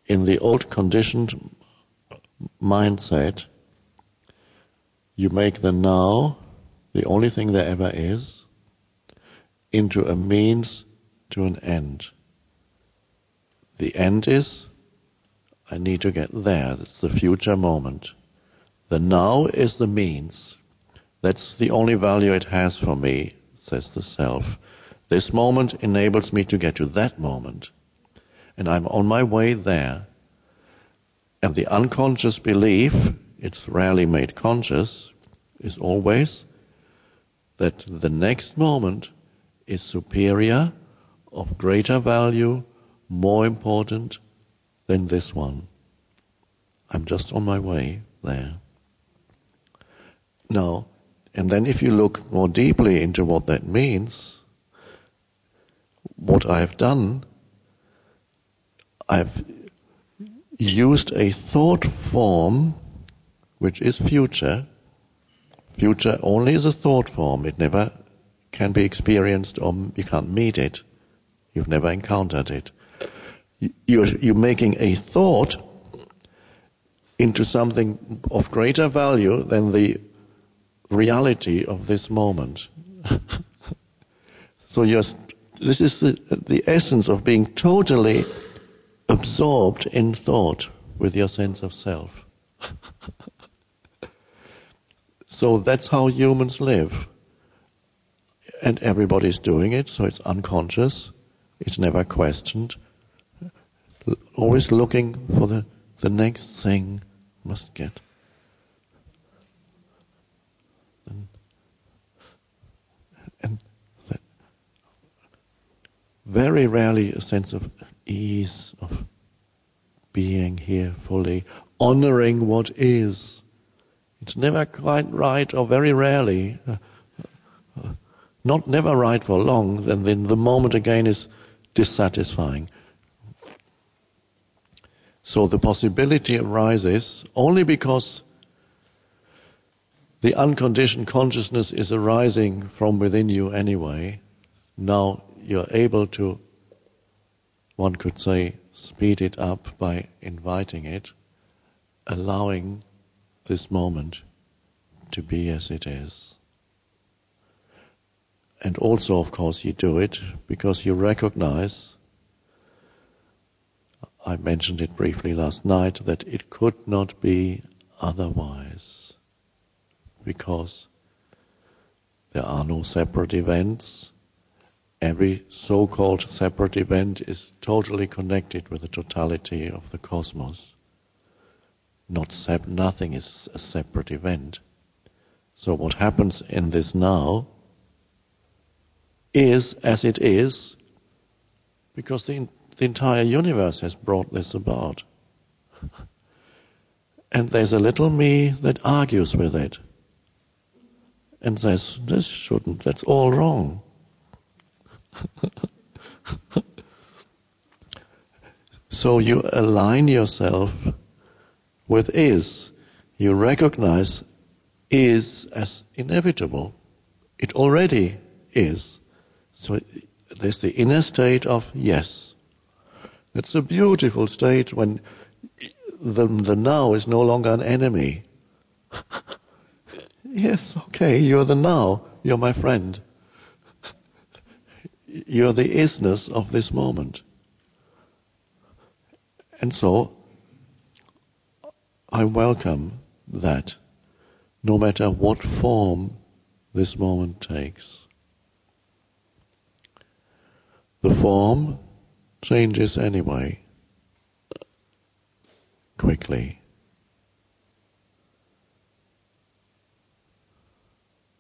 in the old conditioned mindset, you make the now, the only thing there ever is, into a means to an end. The end is, I need to get there. That's the future moment. The now is the means. That's the only value it has for me, says the self. This moment enables me to get to that moment. And I'm on my way there. And the unconscious belief, it's rarely made conscious, is always that the next moment is superior, of greater value, more important than this one. I'm just on my way there. Now, and then if you look more deeply into what that means, what I've done, I've used a thought form which is future. Future only is a thought form. It never can be experienced, or you can't meet it. You've never encountered it. You're making a thought into something of greater value than the reality of this moment. So this is the essence of being totally absorbed in thought with your sense of self. So that's how humans live. And everybody's doing it, so it's unconscious. It's never questioned. Always looking for the next thing must get. And very rarely a sense of ease, of being here fully, honoring what is. It's never quite right, or very rarely. Never right for long, then the moment again is dissatisfying. So the possibility arises only because the unconditioned consciousness is arising from within you anyway. Now you're able to, one could say, speed it up by inviting it, allowing this moment to be as it is. And also, of course, you do it because you recognize, I mentioned it briefly last night, that it could not be otherwise. Because there are no separate events. Every so-called separate event is totally connected with the totality of the cosmos. Nothing is a separate event. So what happens in this now is as it is, because the entire universe has brought this about. And there's a little me that argues with it and says, this shouldn't, that's all wrong. So you align yourself with is. You recognize is as inevitable. It already is. So there's the inner state of yes. It's a beautiful state when the now is no longer an enemy. Yes, okay, you're the now, you're my friend. You're the isness of this moment. And so, I welcome that, no matter what form this moment takes. The form changes anyway, quickly.